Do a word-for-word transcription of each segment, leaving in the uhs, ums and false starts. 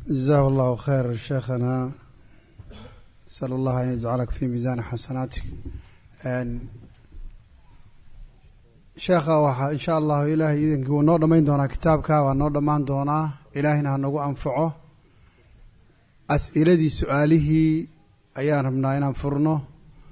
جزاه الله خير شيخنا، نسأل الله أن يجعلك في ميزان حسناتك. شيخا إن شاء الله إلهي إذن كو نور دمين دونا كتابك ونور دمان دونا إلهنا هنقو أنفعه. أسئلة دي سؤاله أيان ربنا إنا فرنه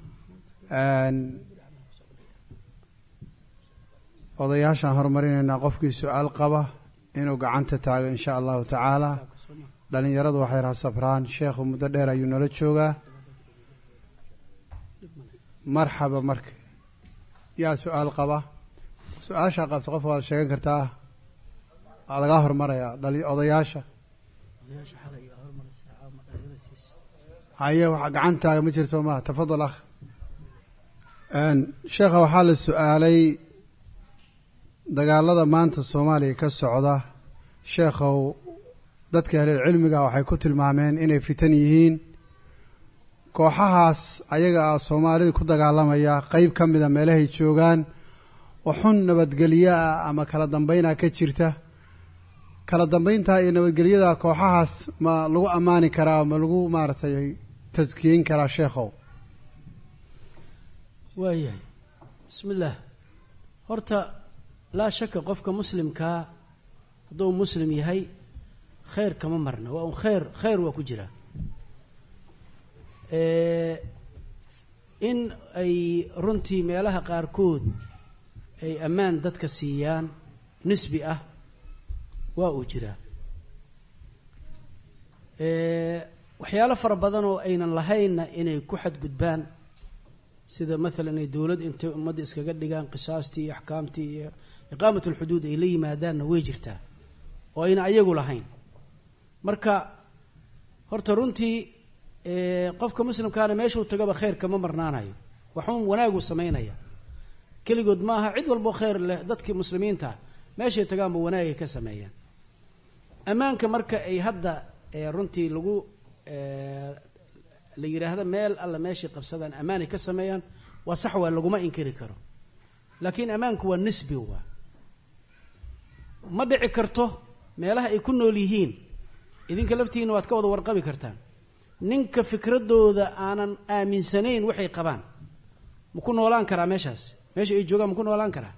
odayaashaan horumarinaynaa qofkii su-aal qaba inuu gacanta taago in sha allahu tacaala. dhalinyaradu waxay raha safraan, sheekhu muddo dheer ayuu nala joogaa. marxaba. marka yaa su-aal qaba, su-aashaa qabta qof waa sheegan kartaa, waa lagaa hormarayaa. odayaasha haye waxa gacantaaga ma jirto ma. tafadal akh. sheekha waxaa la su-aalay dagaalada maanta Soomaaliya ka socda. sheekhow dadka ahlul cilmiga waxay ku tilmaameen inay fitan yihiin. kooxahaas ayaga ah Soomaalida ku dagaalamaya qayb ka mid ah meelahay joogaan waxun nabadgelyo ama kala dambeynaa ka jirta. kala dambeynta iyo nabadgelyada kooxahaas ma lagu amaani karaa, ma lagu maartay taskiin karaa sheekhow? waayahay. bismillaah. horta laa shaka qofka muslimkaa hadduu muslim yahay khayr kama marna, waa un khayr khayr waa ku jira. in ay runtii meelaha qaarkood ay ammaan dadka siiyaan nisbi ah waa uu jiraa. waxyaalo fara badan oo aynan lahaynna inay ku xadgudbaan, sida maalan ay dowlad intay ummadda iskaga dhigaan qisaastii iyo axkaamtii iyo iqaamat alxuduud ay la yimaadaanna way jirtaa oo ayna ayagu lahayn. marka horta runtii qofka muslimkaana meeshuu tagaba khayr kama marnaanayo, waxuun wanaaguu samaynaya. keligood ma aha, cid walbo khayr leh dadkii muslimiinta meeshay tagaanba wanaagay ka sameeyaan. ammaanka marka ay hadda runtii lagu la yidhaahdo meel alla meeshay qabsadaan ammaanay ka sameeyaan, waa sax, waa laguma inkiri karo. laakiin ammaanku waa nisbi, waa ma dhici karto meelaha ay ku nool yihiin. idinka laftiina waad ka wada warqabi kartaan. ninka fikradooda aanan aaminsanayn waxay qabaan ma ku noolaan karaa meeshaas? meesha ay joogaan ma ku noolaan karaa?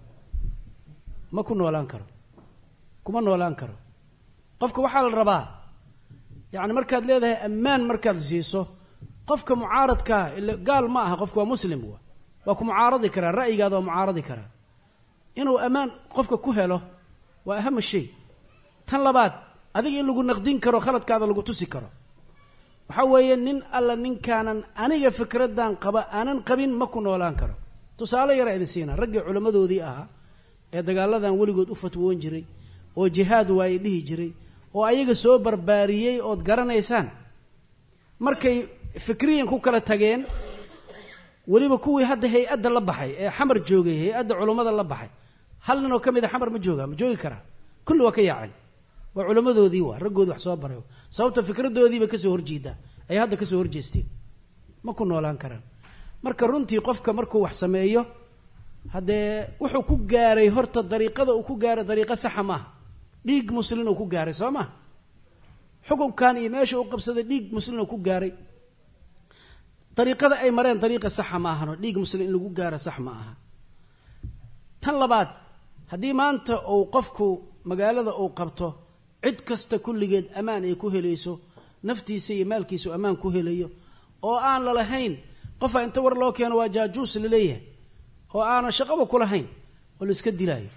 ma ku noolaan karo, kuma noolaan karo. qofka waxaa la rabaa yacni markaad leedahay ammaan markaad siiso qofka mucaaradkaa, ila gaal ma aha, qofka waa muslim, waa waa ku mucaaradi karaa, ra'yigaada waa mucaaradi karaa. inuu ammaan qofka ku helo waa aham shay. tan labaad, adiga in lagu naqdin karo, khaladkaada lagu tusi karo. waxaa weeye nin alla ninkaanan aniga fikradan qaba aanan qabin ma ku noolaan karo. tusaale yara idin siina, raggii culimmadoodii ahaa ee dagaaladan weligood u fatwoon jiray oo jihaad waay dhihi jiray oo ayaga soo barbaariyey ood garanaysaan, markay fikriyan ku kala tageen, weliba kuwii hadda hay-adda la baxay ee xamar joogay, hay-adda culummada la baxay, hal nin oo ka mid a xamar ma joogaa? ma joogi karaa? kulli waa ka yaaceen. waa culimmadoodii, waa raggoodi wax soo baray, sababta fikradoodiiba kasoo horjeedaa ay hadda kasoo horjeesteen, ma ku noolaan karaan. marka runtii qofka markuu wax sameeyo, haddee wuxuu ku gaaray horta dariiqada uu ku gaaray dariiqo saxa maaha. dhiig muslin uu ku gaaray soo maha. xukunkan iyo meesha uu qabsaday dhiig muslin uu ku gaaray. dariiqada ay mareen dariiqa saxa ma ahano, dhiig muslin in lagu gaaro sax ma aha. tan labaad, haddii maanta uu qofku magaalada uu qabto, cid kasta kulligeed ammaan ay ku helayso, naftiisa iyo maalkiisu ammaan ku helayo, oo aan lalahayn qofa inta war loo keeno waa jaajuus laleeyahay, oo aanan shaqaba ku lahayn, oo la iska dilaayo,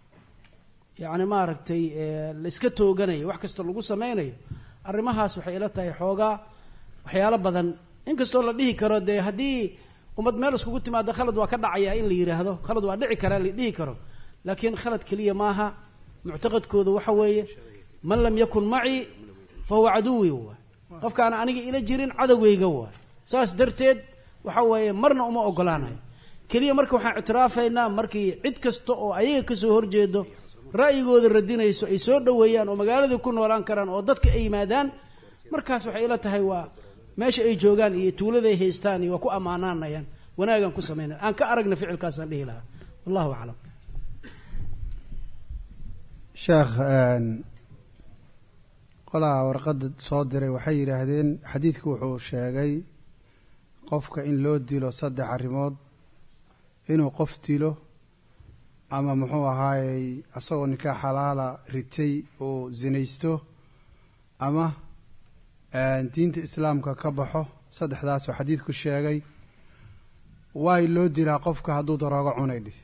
yacni maaragtay la iska tooganayo, wax kasta lagu samaynayo. arrimahaas waxay ila tahay xoogaa waxyaalo badan, inkastoo la dhihi karo dee haddii ummad meel iskugu timaado khalad waa ka dhacayaa in la yidhaahdo, khalad waa dhici karaa la dhihi karo. laakiin khalad keliya maaha. muctaqadkooda waxa weeye man lam yakun macii fa huwa caduwi, waa qofkaana aniga ila jirin cadowgayga, waa saas darteed waxa weeye marna uma ogolaanayo. keliya marka waxaan ictiraafaynaa markii cid kasta oo ayaga kasoo horjeedo ra'yigooda radinayso ay soo dhoweeyaan oo magaaladii ku noolaan karaan oo dadka ay yimaadaan, markaas waxay ila tahay waa meesha ay joogaan iyo tuuladay haystaan iyo waa ku ammaanaanayaan, wanaagan ku samaynayan. aan ka aragna ficilkaasaan dhihi lahaa. wallahu aclam. sheekh qolaha warqadda soo diray waxay yidhaahdeen xadiidku wuxuu sheegay qofka in loo dilo saddex arrimood inuu qof dilo ama muxuu ahaayey asagoo nikaax xalaala ritay oo zinaysto ama diinta islaamka ka baxo saddexdaas oo xadiidku sheegay waay loo dilaa qofka hadduu daroogo cunay dhi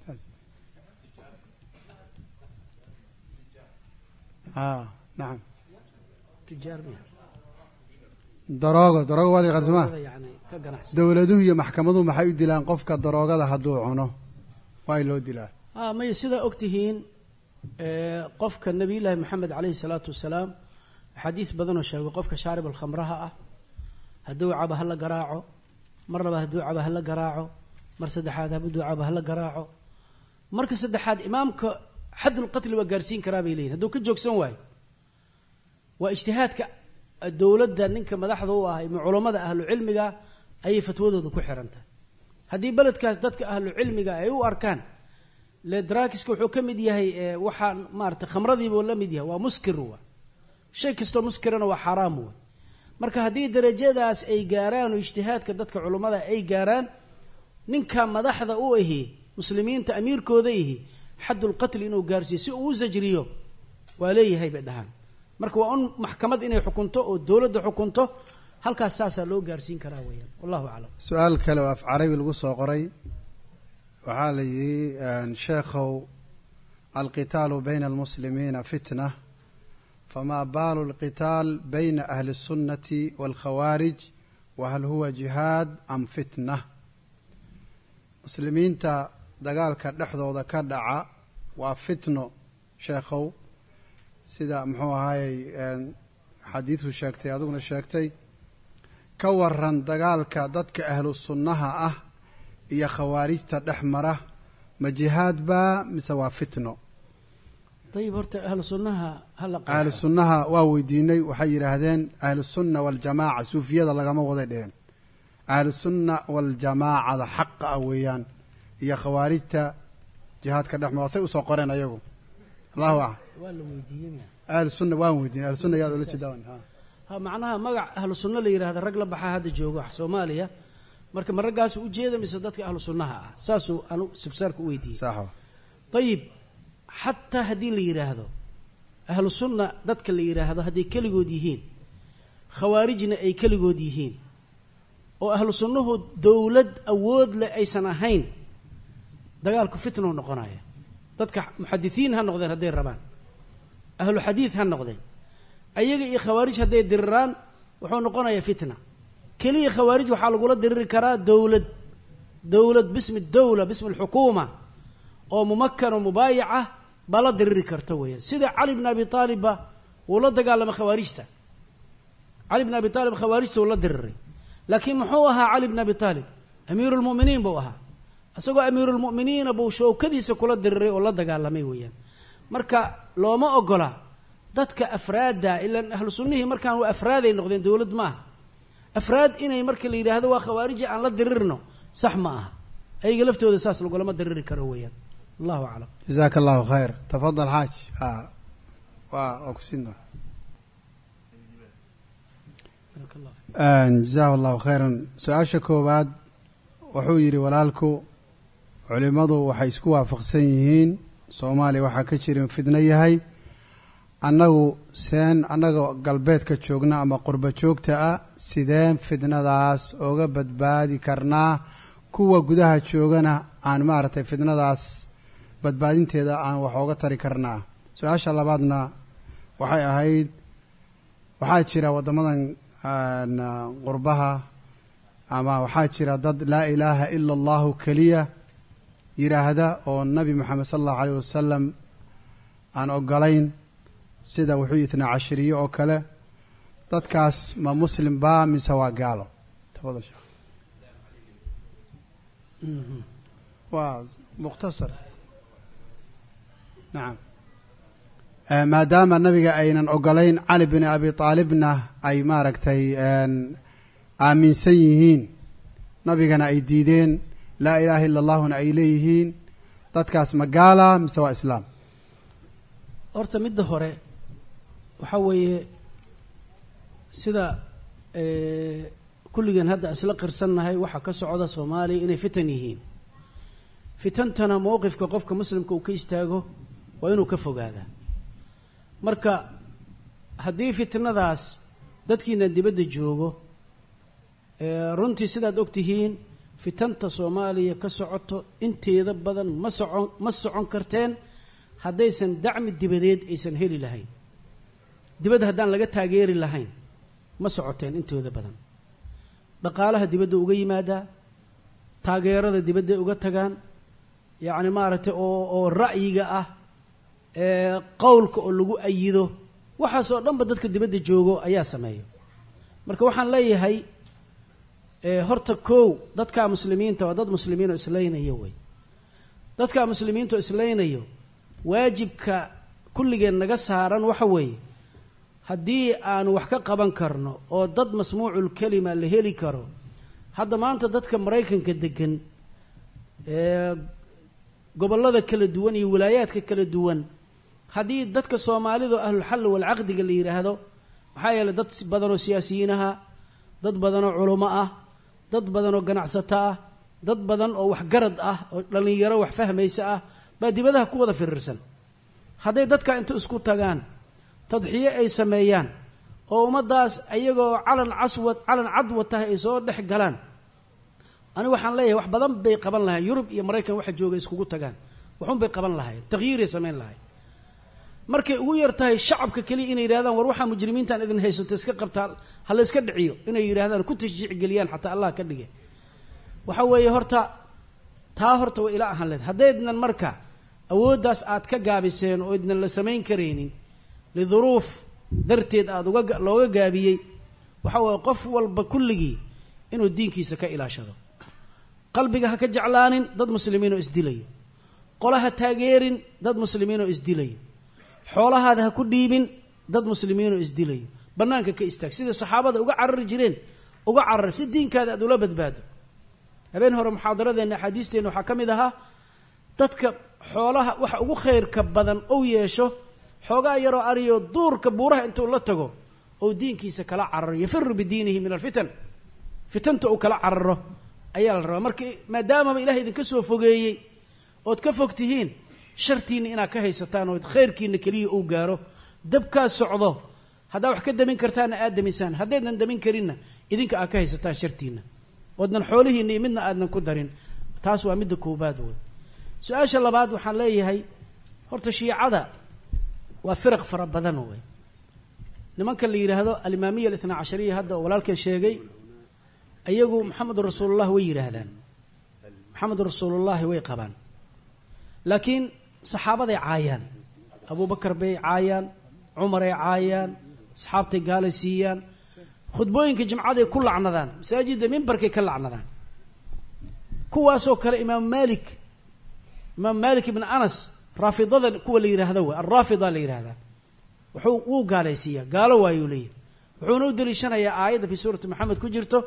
a nacam daroogo daroogo waad yaqaan sooma dowladuhu iyo maxkamaduhu maxay u dilaan qofka daroogada hadduu cuno waay loo dilaa a may sidaa og tihiin qofka nabiyullaahi moxamed caleyhi salaatu wasalaam xadiis badanoo sheego qofka shaarib alkhamraha ah hadduu caba hala garaaco mar labaad hadduu caba hala garaaco mar saddexaad hadduu caba hala garaaco marka saddexaad imaamka xadulqatli waa gaarsiin karaa bay leeyihin hadduu ka joogsan waayo waa ijtihaadka dowladda ninka madaxda u ah ima culammada ahlu cilmiga ayay fatwadooda ku xirantahay haddii beledkaas dadka ahlu cilmiga ay u arkaan le draakiska wuxuu ka mid yahay waxaa maarata khamradiibuu la mid yahay waa muskir wa shay kastoo muskirana waa xaaraam wey marka haddii darajadaas ay gaaraan oo ijtihaadka dadka culummada ay gaaraan ninka madaxda u ahi muslimiinta amiirkooda ihi xadulqatli inuu gaarsiiyo si uu u sajriyo waa leeyahay bay dhahaan marka waa un maxkamad inay xukunto oo dowladda xukunto halkaas saasaa loo gaarsiin karaa weyaan wallahu aclam su-aal kale oo af carabi lagu soo qoray waxaa la yihi sheekhow alqitaalu bayna almuslimiina fitna fama baalu alqitaal bayna ahli الsunnati wاlkhawaarij wahal huwa jihaad am fitna muslimiinta dagaalka dhexdooda ka dhaca waa fitno sheekhow sida muxuu ahaayey xadiidku sheegtay adiguna sheegtay ka waran dagaalka dadka ahlu sunnaha ah iyo khawaarijta dhex mara ma jihaad baa mise waa fitno ayib horta ahlu sunnaha hala ahlu sunnaha waa weydiinay waxay yidhaahdeen ahlu sunna waljamaaca suufiyada lagama waday dheheen ahlu sunna waljamaacada xaqa ah weeyaan iyo khawaarijta jihaadka dhex mara say usoo qoreen ayagu allahu aclam waa la weydiiyey ahlu sunna waan weydiinay ahlu sunna yaad ula jeedaan ha ha macnaha magac ahlu sunna la yidhahda rag la baxaa hadda joogo soomaaliya marka ma raggaas u jeeda mise dadka ahlu sunnaha ah saasuu anu sifsaarka u weydiiyey saxo ayib xataa haddii la yidhaahdo ahlu sunna dadka la yidhaahdo hadday keligood yihiin khawaarijna ay keligood yihiin oo ahlu sunnuhu dowlad awood leh aysan ahayn dagaalku fitnou noqonaya dadka muxadisiin ha noqdeen hadday rabaan ahlu xadiid ha noqdeen ayaga iyo khawaarij hadday diriraan wuxuu noqonayaa fitna keliya khawaarij waxaa lagula diriri karaa dowlad dowlad bismi dawla bismi alxukuuma oo mumakan oo mubaayac ah baa la diriri karta weeyaan sida cali bn abi aalibba wuu la dagaalamay khawaarijta cali bn abi aalib khawaarijta uu la diriray laakiin muxuu ahaa cali bn abi aalib amiiru lmu'miniin buu ahaa isagoo amiirulmu'miniina buu showkadiisa kula diriray oo la dagaalamay weeyaan marka looma ogola dadka afraadda ilaan ahlu sunnihii markaan waa afraaday noqdeen dowlad ma aha afraad inay marka la yidhaahdo waa khawaariji aan la dirirno sax ma aha ayaga laftooda saas lagulama diriri karo weeyaan allahu aclam jazaaka allahu khayr tafadal xaaj a waa waa kusiin doona jazahu allahu khayran su-aasha koowaad wuxuu yidhi walaalku culimadu waxay isku waafaqsan yihiin soomaaliya waxaa ka jirin fidno yahay annagu seen annaga galbeedka joogna ama qurba joogta ah sideen fidnadaas ooga badbaadi karnaa kuwa gudaha joogana aan maaragtay fidnadaas badbaadinteeda aan wax ooga tari karnaa su-aasha labaadna waxay ahayd waxaa jira waddamadan qurbaha ama waxaa jira dad laa ilaaha ila allahu keliya yidhaahda oo nabi moxamed sala allahu alayh wasalam aan ogolayn sida wuxuu itnaa cashiriye oo kale dadkaas ma muslim baa mise waa gaalo tafadal sheekh waa mukhtasar nacam maadaama nabiga aynan ogolayn cali bin abi aalibna ay maaragtay aaminsan yihiin nabigana ay diideen laa ilaaha illa allahuna ay leeyihiin dadkaas ma gaala mise waa islaam horta midda hore waxaa weeye sida kulligan hadda isla qirsannahay waxa ka socda Soomaaliya inay fitan yihiin fitantana mowqifka qofka muslimka uu ka istaago waa inuu ka fogaada marka haddii fitnadaas dadkiina dibadda joogo ee runtii sidaad ogtihiin fitanta Soomaaliya ka socoto inteeda badan ma socon ma socon karteen haddaysan dacmi dibadeed aysan heli lahayn dibadda haddaan laga taageeri lahayn ma socoteen intooda badan dhaqaalaha dibadda uga yimaada taageerada dibadda uga tagaan yacni maaragtay oo oo ra'yiga ah ee qowlka oo lagu ayido waxaas oo dhanba dadka dibadda joogo ayaa sameeya marka waxaan leeyahay ee horta koow dadka muslimiinta waa dad muslimiin oo islaynaya way dadka muslimiinta oo islaynayo waajibka kulligeen naga saaran waxa weeye haddii aan wax ka qaban karno oo dad masmuucul kalima la heli karo hadda maanta dadka Mareykanka degan ee gobollada kala duwan iyo wilaayaadka kala duwan haddii dadka Soomaalida ahlul xal wal aqdiga la yiraahdo waxa yeelay dad badan oo siyaasiyiinaha dad badan oo culimo ah dad badan oo ganacsato ah dad badan oo wax garad ah oo dhalinyaro wax fahmaysa ah baa dibadaha ku wada firirsan hadday dadka inta isku tagaan tadxiye ay sameeyaan oo ummadaas ayagoo calan caswad calan cadwad tahay ay soo dhex galaan ani waxaan leeyahay wax badan bay qaban lahayn Yurub iyo Mareykan waxa jooga iskugu tagaan waxun bay qaban lahayn tagyiir ay sameyn lahayn markay ugu yartahay shacabka kali inay yiraahdaan war waxa mujrimiintan idin haysto iska qabtaan hal iska dhiciyo inay yiraahdaan ku tashjiic galiyaan xataa Allah ka dhigay waxa weeye horta taa horta waa ilaa ahaan leed hadeednan marka awoodaas aad ka gaabiseen oo idin la sameyn kareenin lidhuruuf darteed aad uga looga gaabiyay waxa weeye qof walba kulligi inuu diinkiisa ka ilaashado qalbiga ha ka jeclaanin dad muslimiin oo isdilayo qolaha taageerin dad muslimiin oo isdilayo xoolahaada ha ku dhiibin dad muslimiin oo isdilayo banaanka ka istaag sida saxaabada uga carari jireen uga carar si diinkaada aad ula badbaado habeen hore muxaadaradeena xadiisteena waxa kamid ahaa dadka xoolaha waxa ugu khayrka badan oo yeesho xoogaa yaroo ariyo duurka buuraha intuu la tago oo diinkiisa kala cararo yafiru bidiinihi min alfitan fitanta uu kala cararo ayaa la rabaa markii maadaama ilaahay idinka soo fogeeyay ood ka fogtihiin shartiina inaad ka haysataan oo khayrkiina kaliya uu gaaro dabkaa socdo haddaa wax ka damin kartaana aad damisaan haddaydan damin karinna idinka aad ka haysataan shartiina oodnan xoolihiina iyo midna aadnan ku darin taas waa midda koobaad wey su-aasha labaad waxaan leeyahay horta shiicada waa firaq fara badan wey nimanka la yiraahdo al-imaamiyya al-ithna cashariya hadda walaalka sheegay ayagu maxamed rasuulullah way yiraahdaan maxamed rasuulullah way qabaan laakiin saxaabada ay caayaan Abu Bakar bay caayaan Umar ay caayaan asxaabtay gaalaysiiyaan khudbooyinka jimcada ay ku lacnadaan masaajidda minbarkay ka lacnadaan kuwaasoo kale imaam Malik imaam Malik ibn Anas raafidada kuwa la yiraahdo waa ar-raafida la yiraahdaa wuxuu uu gaalaysiiyaa gaalo waayuu leeyahay wuxuuna u daliishanayaa aayadda fi suurati Muhammad ku jirto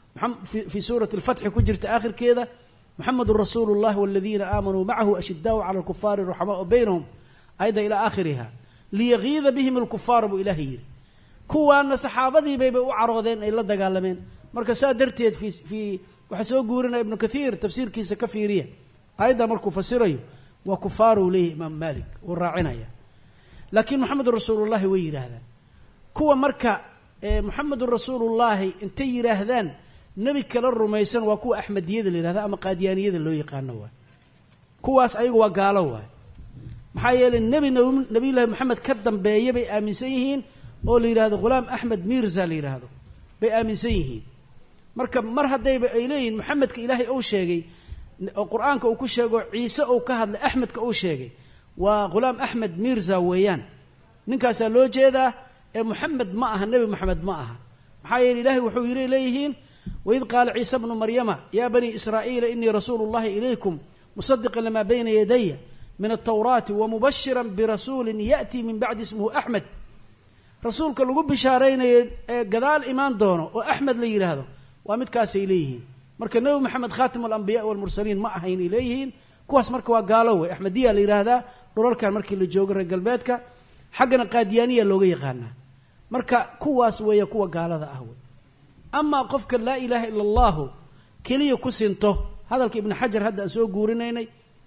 في سورة الفتح كجرت آخر كذا محمد رسول الله والذين آمنوا معه أشداء على الكفار رحماء بينهم أيضا إلى آخرها ليغيظ بهم الكفار بإلهي كوانا صحابتي بيبقوا عرضين إلا دقالمين مركز درتيد في في وحسو قورنا ابن كثير تفسير كيسة كفيرية أيضا مركو فسيري وكفار ليه إمام مالك والراعنا لكن محمد رسول الله وير هذا كوا مركا محمد رسول الله انتي هذان nabi kala rumaysan waa kuwa ahmadiyada leeyahay ama qaadiyaaniyada loo yaqaan waa kuwaas ayagu waa gaalo waa maxay yeeleen nabi nabi ilaahay maxamed ka dambeeyay bay aaminsan yihiin oo la yiraahdo Ghulam Ahmad Mirza la yiraahdo bay aaminsan yihiin marka mar haday ay leeyihiin maxamedka ilaahay oo sheegay oo quraanka uu ku sheego ciise oo ka hadlay ahmedka oo sheegay waa Ghulam Ahmad Mirza weeyaan ninkaas loo jeedaa ee maxamed ma aha nabi maxamed ma aha maxay yeeleen ilaahay wuxuu yiri leeyihiin وإذ قال عيسى ابن مريم يا بني إسرائيل إني رسول الله إليكم مصدقا لما بين يدي من التوراة ومبشرا برسول يأتي من بعد اسمه أحمد رسولك لقب بشارين قدال إيمان دونه وأحمد لي هذا ومد كاس إليهين مركا نبي محمد خاتم الأنبياء والمرسلين معهين إليهين كواس مركا وقالوا أحمدية لي هذا رول كان مركي اللي جوجر قلباتك حقنا قاديانية لوغي قانا marka kuwaas weeye kuwa gaalada ah wey amaa qofka laa ilaaha ila allahu keliya ku sinto hadalka ibnu xajar hadda aan soo guurinaynay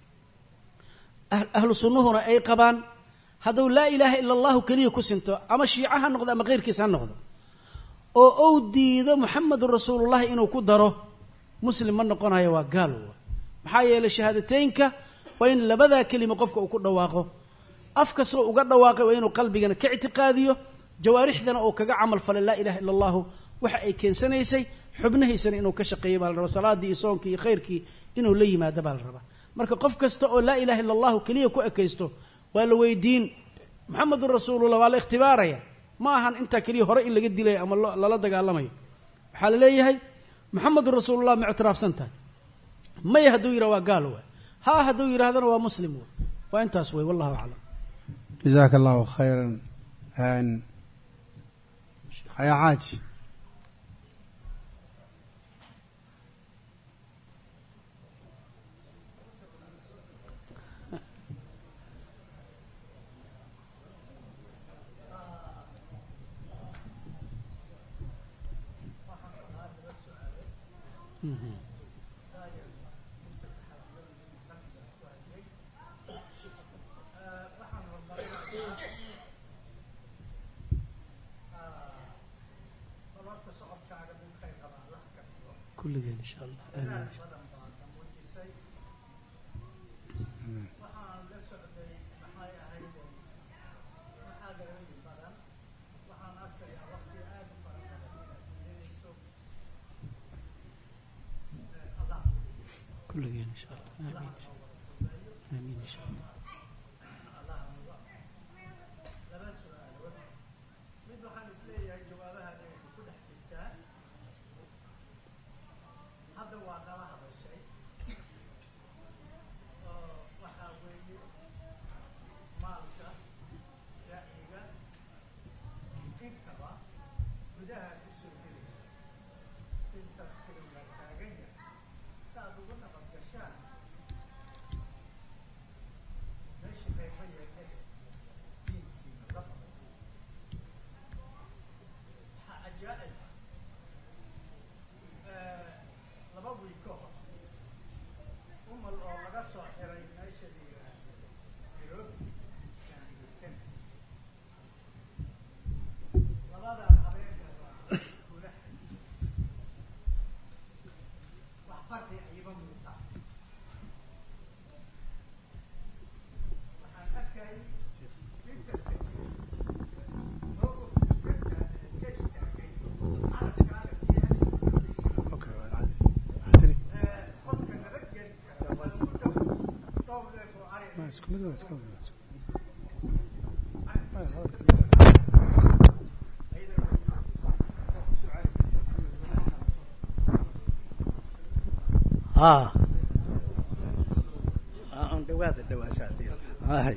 ahlu sunnuhuna ay qabaan hadduu laa ilaaha ila allahu keliya ku sinto ama shiica ha noqdo ama keyrkiis ha noqdo oo ou diido muxamedun rasuulullahi inuu ku daro muslim ma noqonayo waa gaal maxaa yeelay shahaadateynka waa in labadaa kelima qofka uu ku dhawaaqo af kastoo uga dhawaaqay waa inuu qalbigana ka ictiqaadiyo jawaarixdana uu kaga camal falay laa ilaha ila allahu waxa ay keensanaysay xubnahiisana inuu ka shaqeeyo baa la rabaa salaadii iyo soonkii iyo khayrkii inuu la yimaado baa la rabaa marka qof kasta oo laa ilaha ila allahu keliya ku ekaysto waa la weydiin muxamedun rasuulullah waa la ikhtibaaraya ma ahan intaa keliya hore in laga dilayo ama lala dagaalamayo waxaa la leeyahay muxamedun rasuulullah ma ictiraafsan tahay maya hadduu yidhah waa gaal waay ha hadduu yidhahdana waa muslim wey waa intaas wey wallahu aclam jazaaka allahu khayran haya xaaji kulligeen insha allah amiin kulligeen insha allah amiin amiin insha allah ها عند دواد الدواشات هاي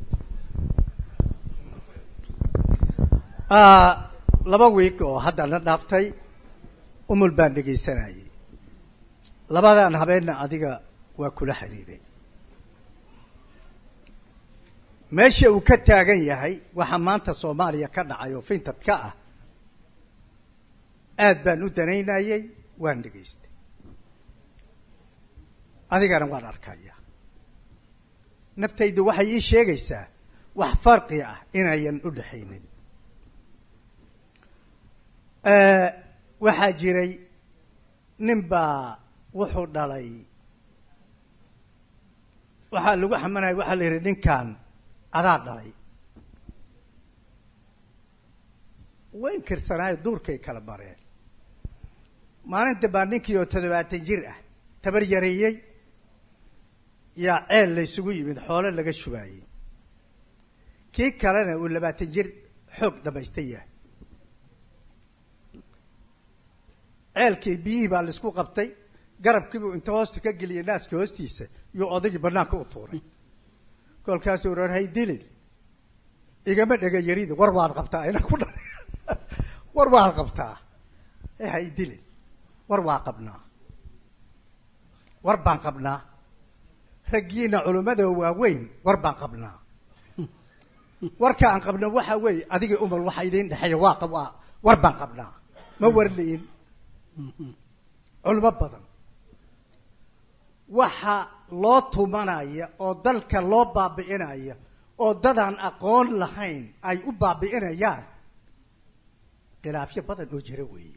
آه laba week oo hadda la dhaaftay umul baan dhageysanayay labadan habeenna adiga waa kula xiriiray meesha uu ka taagan yahay waxa maanta Soomaaliya ka dhacayo fintad ka ah aad baan u danaynayay waan dhageystay adigana waan arkaya naftaydu waxay ii sheegaysaa wax farqi ah inayan u dhaxaynin ee waxa jiray ninba wuxuu dhalay waxa lagu xamanay waxa la yiri ninkan adaa dhalay way kirsanay duurkay kala bareen maalinta baa ninkii oo toddobaatan jir ah tabar yareeyay yaa ceel la isugu yimid xoolo laga shubaayay kii kalena uu labaatan jir xoog dhamaystay yahay ceelkii biyihii baa la isku qabtay garabkii buu inta hoosta ka geliyay naaska hoostiisa iyo odagii banaanka u tuuray kolkaasuu oran hay dilin igama dhaga yarida war waad qabtaa ina ku dhalay war waad qabtaa ee hay dilin war waa qabnaa war baan qabnaa raggiina culimada waaweyn war baan qabnaa warka aan qabno waxa weeye adiga umal waxa idin dhaxay waa qab war baan qabnaa ma warliin culmo badan waxa loo tumanaya oo dalka loo baabi'inaya oo dadaan aqoon lahayn ay u baabi'inayaan khilaafyo badan oo jira weeye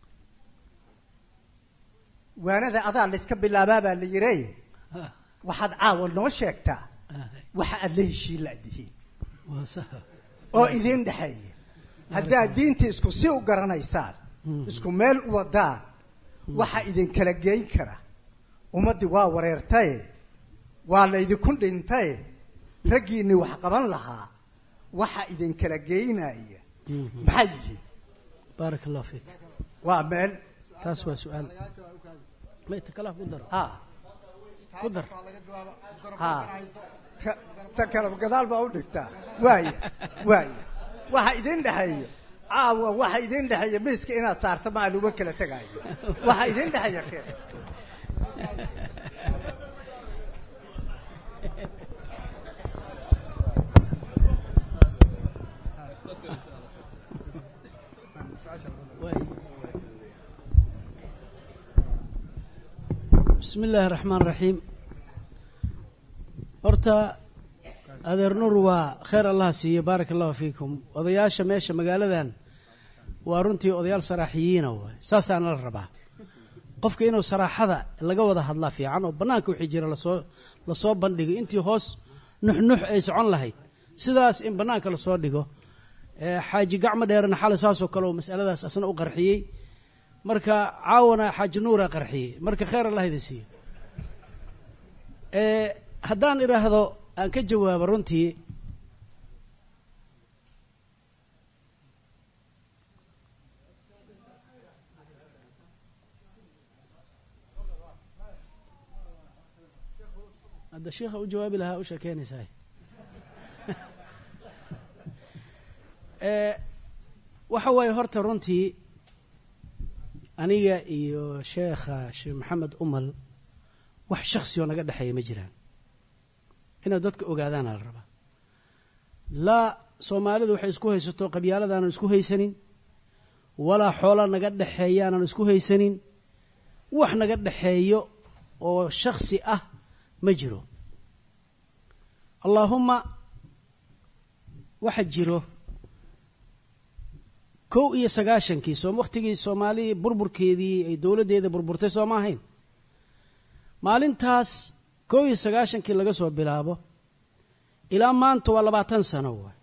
waanada adaa la iska bilaabaa baa la yiray waxaad caawa noo sheegtaa waxa aad la heshiin laadihiin oo idin dhaxeeya haddaad diinta isku si u garanaysaan isku meel u wadaan waxa idin kala geyn kara ummaddii waa wareertaye waa la idinku dhintaye raggiinni wax qaban lahaa waxa idin kala geynaya maxay yihiin baarak allah fiik waa meel taas waa su'aal ma inta kala ku daro ha ku dar ha ta kala gadaal baa u dhigtaa waaya waaya waxa idin dhaxeeya caawa waxa idin dhaxeeya miiska inaad saarto ma aluba kala tagaayo waxa idin dhaxeeya keen بسم الله الرحمن الرحيم horta adeer nur waa khayr allah siiyo baarak allahu fiikum odayaasha meesha magaaladan waa runtii odayaal saraaxiyiina waay saasaana la rabaa qofka inuu saraaxada laga wada hadlaa fiican oo bannaanka wixii jira lasoo lasoo bandhigay intii hoos nuxnux ay socon lahayd sidaas in bannaanka lasoo dhigo xaaji gacmo dheerna xalay saasoo kale oo mas'aladaas asna u qarxiyey marka caawana xaaji nuura qarxiyey marka khayr allah idin siiyo haddaan idhaahdo aan ka jawaabo runtii hadda sheekha u jawaabi lahaa u sheekeynaysaa waxa waaye horta runtii aniga iyo sheekha sheekh maxamed umal wax shaksi oo naga dhexeeya ma jiraan inaad dadka ogaadaana la rabaa laa soomaalidu waxay isku haysato qabyaaladaanan isku haysanin walaa xoola naga dhexeeyaanan isku haysanin wax naga dhexeeyo oo shaksi ah ma jiro allaahumma waxa jiro kow iyo sagaashankii soo wakhtigii soomaali burburkeedii ay dowladdeeda burburtay soo ma ahayn maalintaas kow iyo sagaashankii laga soo bilaabo ilaa maanta waa labaatan sano waay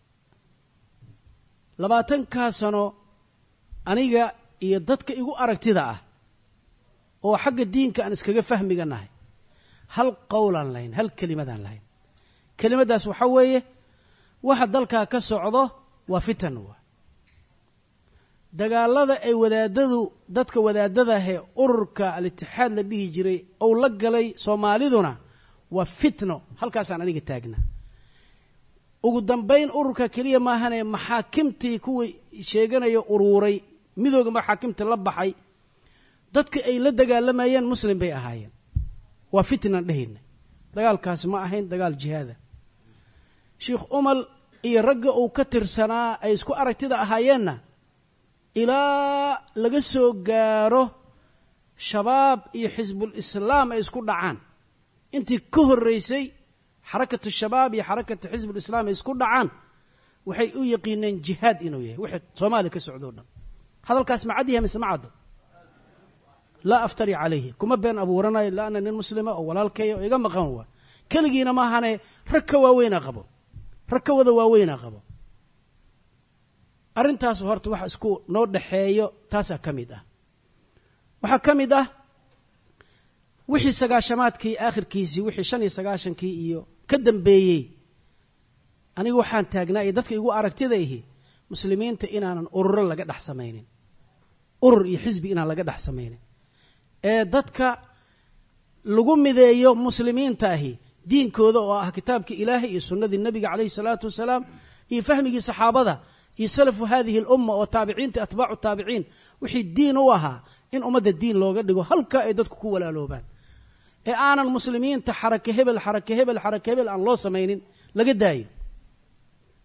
labaatankaa sano aniga iyo dadka igu aragtida ah oo xagga diinka aan iskaga fahmiga nahay hal qowlaan lahayn hal kelimadaan lahayn kelimaddaas waxaa weeye waxa dalkaa ka socdo waa fitan waay dagaalada ay wadaadadu dadka wadaadadaahee ururka al-itixaad la dhihi jiray ou la galay soomaaliduna waa fitno halkaasaan aniga taagna ugu dambayn ururka keliya maahane maxaakimtii kuwii sheeganayo uruuray midooga maxaakimta la baxay dadka ay la dagaalamayeen muslim bay ahaayeen waa fitnan dhehayna dagaalkaasi ma ahayn dagaal jihaada sheekh umal iyo ragga uu ka tirsanaa ay isku aragtida ahaayeenna ilaa laga soo gaaro shabaab iyo xisbul islaam ay isku dhacaan intii ka horreysay xarakatu shabaab iyo xarakatu xisbul islaam ay isku dhacaan waxay u yaqiineen jihaad inuu yahay wixii soomaaliya ka socdo o dhan hadalkaas ma cad yahay mise ma caddo laa aftari calayhi kuma been abuuranayo ila ana nin muslima oo walaalkaya oo iga maqan waa keligiina maahane rag ka waaweynaa qabo rag ka wada waaweynaa qabo arrintaas horta waxa isku noo dhaxeeyo taasaa ka mid ah waxaa ka mid ah wixii sagaashamaadkii aakhirkiisii wixii shan iyo sagaashankii iyo ka dambeeyey aniga waxaan taagnaa iyo dadka igu aragtida ihi muslimiinta inaanan ururo laga dhex samaynin urur iyo xisbi inaan laga dhex samaynin ee dadka lagu mideeyo muslimiinta ahi diinkooda oo ah kitaabkii ilaahay iyo sunnadii nebiga calayhi salaatu wasalaam iyo fahmigii saxaabada iyo salafu hadihi alumma oo taabiciinta atbaacu taabiciin wixii diin u ahaa in ummadda diin looga dhigo halka ay dadku ku walaaloobaan ee aanan muslimiinta xaraka hebel xaraka hebel xaraka hebel aan loo samaynin laga daayo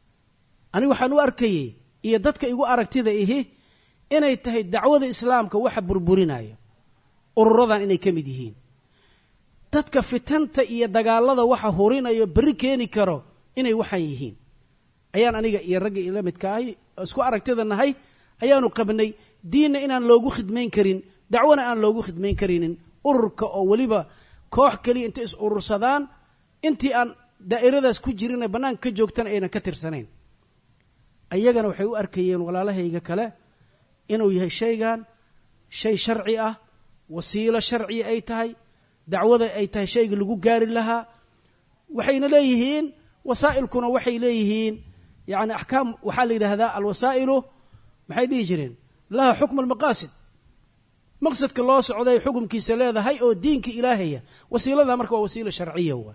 ani waxaan u arkayay iyo dadka igu aragtida ihi inay tahay dacwada islaamka waxa burburinayo ururadan inay ka mid yihiin dadka fitanta iyo dagaalada waxa horinayo bari keeni karo inay waxan yihiin ayaan aniga iyo ragga ila midka ahay isku aragtida nahay ayaanu qabnay diinna inaan loogu khidmayn karin dacwana aan loogu khidmayn karinin ururka oo waliba koox kaliya inta is urursadaan intii aan daa'iradaas ku jirin banaanka ka joogtan ayna ka tirsanayn ayagana waxay u arkayeen walaalahayga kale inuu yahay shaygan shay sharci ah wasiilo sharci ay tahay dacwada ay tahay shayga lagu gaari lahaa waxayna leeyihiin wasaa'ilkuna waxay leeyihiin yani axkaam waxaa la yidhaahdaa alwasaa'ilu maxay dhihi jireen laha xukm almaqaasid maqsadka loo socday xukumkiisa leedahay oo diinka ilaahaya wasiilada marka waa wasiilo sharciya waa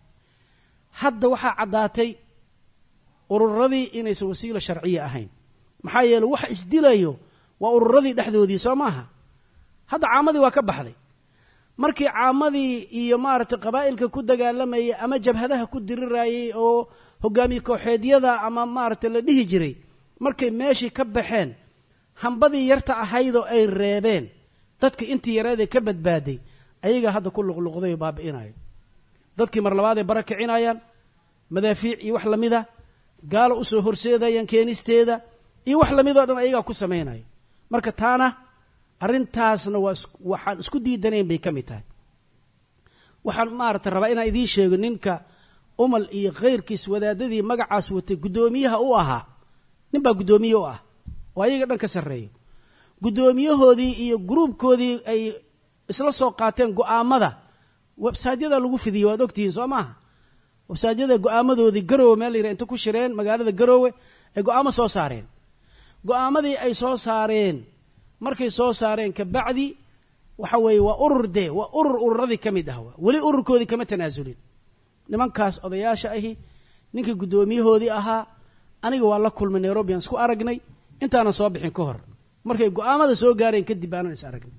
hadda waxaa caddaatay ururadii inaysan wasiilo sharciya ahayn maxaa yeeley waxa isdilayo waa ururadii dhexdoodii soo maaha hadda caamadii waa ka baxday markii caamadii iyo maaragtay qabaa'ilka ku dagaalamayay ama jabhadaha ku dirirayay oo hogaamiye kooxeedyada ama maaragtay la dhihi jiray markay meeshii ka baxeen hambadii yarta ahaydoo ay reebeen dadkii intii yareedee ka badbaaday ayagaa hadda ku luqluqday oo baabi'inayo dadkii mar labaad ay bara kicinayaan madaafiic iyo wax lamida gaalo usoo horseedayaan keenisteeda iyo wax lamidoo dhan ayagaa ku samaynayo marka taana arrintaasna waa waxaan isku diidanayn bay ka mid tahay waxaan maaragtay rabaa inaan idiin sheego ninka umal iyo khayrkiis wadaadadii magacaas watay guddoomiyaha u ahaa nin baa guddoomiye u ah oo ayaga dhan ka sarreeyo guddoomiyahoodii iyo gruubkoodii ay isla soo qaateen go'aamada websaydyada lagu fidiyey waad ogtihiin soo maaha websaydyada go'aamadoodii garoowe meel la yidhaha inta ku shireen magaalada garoowe ay go'aamo soo saareen go'aamadii ay soo saareen markay soo saareen kabacdi waxa weeye waa urur dee waa urur ururadii ka mid ah waa weli ururkoodii kama tanaasulin nimankaas odayaasha ahi ninkii guddoomiyahoodii ahaa aniga waa la kulmay nairobi aan isku aragnay intaanan soo bixin ka hor markay go'aamada soo gaareen kadib aanan is aragnay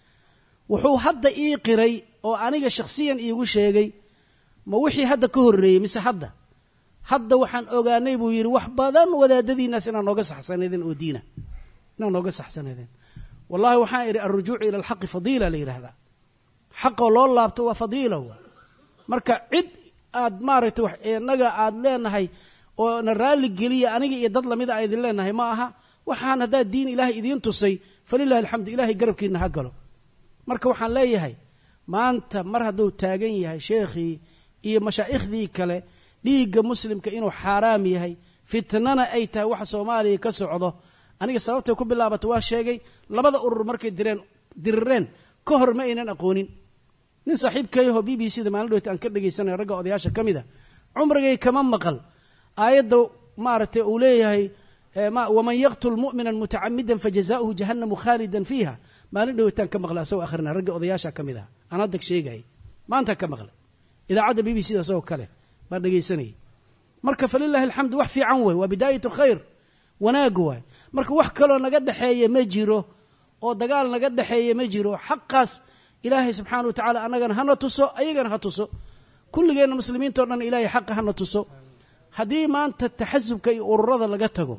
wuxuu hadda ii qiray oo aniga shakhsiyan iigu sheegay ma wixii hadda ka horreeyey mise hadda hadda waxaan ogaanay buu yidhi wax badan wadaadadiinaas inaan nooga saxsanaydeen oo diina inaan nooga saxsanaydeen wallahi waxaan idhi alrujuucu ila alxaqi fadiila la yidhaahdaa xaqoo loo laabto waa fadiila wa marka cid aad maaragtay wax inaga aad leenahay oo na raalli geliya aniga iyo dad lamida a idin leenahay ma aha waxaan haddaa diin ilaahay idiin tusay falilahi alxamdu ilaahay garabkiina ha galo marka waxaan leeyahay maanta mar hadduu taagan yahay sheekhii iyo mashaaikhdii kale dhiigga muslimka inuu xaaraam yahay fitnana ay tahay waxa soomaaliya ka socdo aniga sababtay ku bilaabato waa sheegay labada urur markay direen dirireen ka hor ma aynan aqoonin nin saaxiibkayahoo b b c da maalin dhowta aan ka dhagaysanayo ragga odayaasha ka mid a cumrigay kama maqal aayadda maaragtay uu leeyahay waman yaqtul mu'mina mutacamidan fajazaؤuhu jahannamu khaalidan fiiha maalin dhowtaan ka maqlay asagoo akhrina ragga odayaasha ka mid ah aan hadda sheegayay maanta ka maqlay idaacadda b b c da asagoo kale baan dhegaysanayay marka falilahi alxamdu wax fiican wey waa bidaayatu khayr wanaag waay marka wax kaloo naga dhexeeya ma jiro oo dagaal naga dhexeeya ma jiro xaqaas ilaahay subxaana wa tacaala annagana hana tuso ayagana ha tuso kulligeenna muslimiintao dhan ilaahay xaqa hana tuso haddii maanta taxasubka iyo ururada laga tago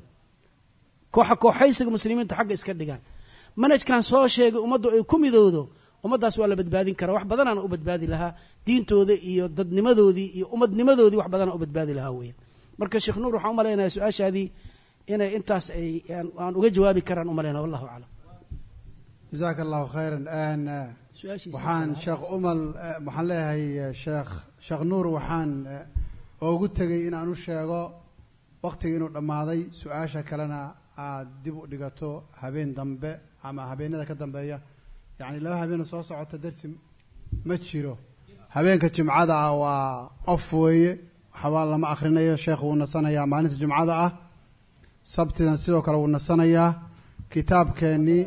kooxa kooxaysiga muslimiintu xagga iska dhigaan manhajkan soo sheegay ummaddu ay ku midowdo ummaddaas waa la badbaadin karaa wax badanaana u badbaadi lahaa diintooda iyo dadnimadoodii iyo ummadnimadoodii wax badana u badbaadi lahaa weeyaan marka sheekh nuur waxaan u malaynayaa su-aashaadii inay intaas ay aan uga jawaabi karaan u malaynaya wallahu aclam jazaaka allahu khayran waxaan sheekh umal waxaan leeyahay sheekh sheekh nuur waxaan oogu tegey inaan u sheego waktigii inuu dhammaaday su-aasha kalena aad dib u dhigato habeen dambe ama habeenada ka dambeeya yacni laba habeena soo socota darsi ma jiro habeenka jimcada ah waa qof weeye waxbaa lama akhrinayo sheekh wuu nasanayaa maalinta jimcada ah sabtidan sidoo kale wuu nasanayaa kitaabkeennii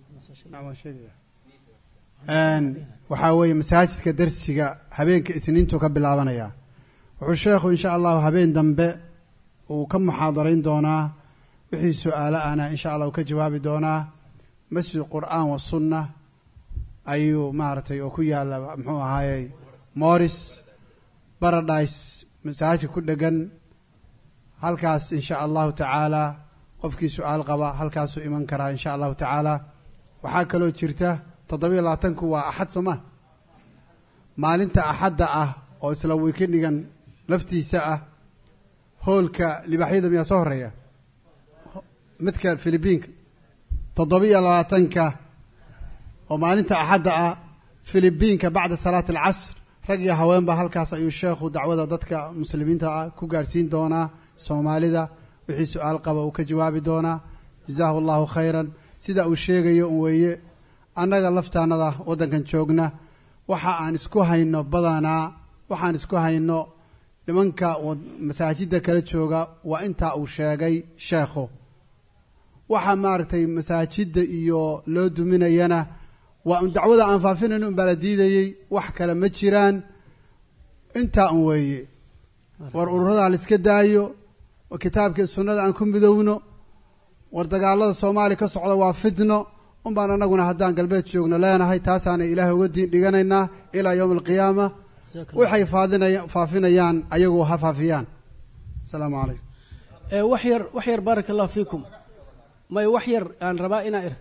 waxaa weeye masaajidka darsiga habeenka isniintuu ka bilaabanayaa wuxuu sheekhu insha allahu habeen dambe uu ka muxaadarayn doonaa wixii su-aalo ahna insha allah uu ka jawaabi doonaa masjid qur'aan wa sunna ayuu maaragtay oo ku yaalla muxuu ahaayey morris paradise masaajidka ku dhegan halkaas in sha allahu tacaala qofkii su-aal qaba halkaasuu iman karaa in sha allahu tacaala. waxaa kaloo jirta toddobiyo labaatanku waa axad soo ma maalinta axadda ah oo isla wiikendhigan laftiisa ah hoolka libaaxyada miyaa soo horeeya midka filibiinka toddobiyo labaatanka oo maalinta axadda ah filibiinka bacda salaati alcasr rag iyo haweenba halkaas ayuu sheekhu dacwada dadka muslimiinta ah ku gaadhsiin doonaa soomaalida wixii su-aal qaba uu ka jawaabi doonaa jazaahu allahu khayran. sida uu sheegayo un weeye annaga laftaanada waddankan joogna waxa aan isku hayno badanaa waxaan isku hayno nimanka masaajidda kala jooga waa intaa uu sheegay sheekhu. waxa maaragtay masaajidda iyo loo duminayana waa un dacwada aan faafinayno un baa la diidayey wax kale ma jiraan intaa un weeye. war ururadaa la iska daayo kitaabka sunnada aan ku midowno war dagaalada soomaaliya ka socda waa fitno un baan annaguna haddaan galbeed joogno leenahay taasaana ilaahay uga diin dhiganaynaa ilaa yowma alqiyaama. waxay faadinaya faafinayaan ayagu ha faafiyaan. asalaamu calaykum. wax yar wax yar baaraka allahu fiikum may wax yar aan rabaa inaa ir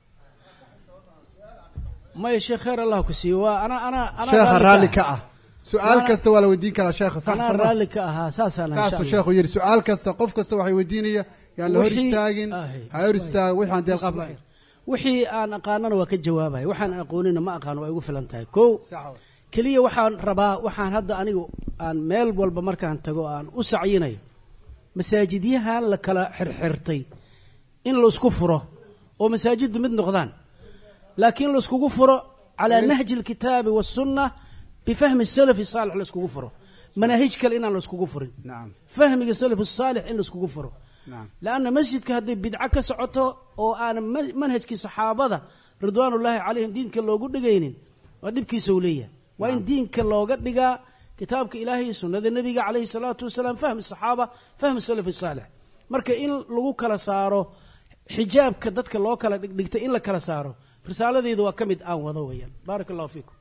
may sheekh khayr allah ku siiyo waa ana ana ana sheekha raalli ka ah su-aal kasta waa la weydiin karaa sheekha ana raalli ka ahaa saasaan saasuu sheekhu yidhi su-aal kasta qof kasta waxay weydiinaya yaan la hor istaagin ha hor istaag wixii aan deel qaab lahayn wixii aan aqaanana waa ka jawaabaya waxaan aqoonina ma aqaan waa igu filan tahay kow keliya waxaan rabaa waxaan hadda anigu aan meel walba markaan tago aan u sacyinayo masaajidyahan la kala xirxirtay in la isku furo oo masaajiddu mid noqdaan laakiin la iskugu furo calaa nahji alkitaabi wasunna bifahmi salafi saalix la iskugu furo manaahij kale inaan la iskugu furin fahmiga salafi saalix in la iskugu furo lanna masjidka hadday bidco ka socoto oo aan manhajkii saxaabada ridwaanullaahi calayhim diinka loogu dhigaynin waa dhibkiisa uu leeyahay waa in diinka looga dhigaa kitaabka ilaahay iyo sunnada nebiga calayhi salaatu wasalaam fahmi saxaaba fahmi salafi saalix marka in lagu kala saaro xijaabka dadka loo kala dhigdhigtay in la kala saaro risaaladeyda waa ka mid aan wado weeyaan baaraka allahu fiikum.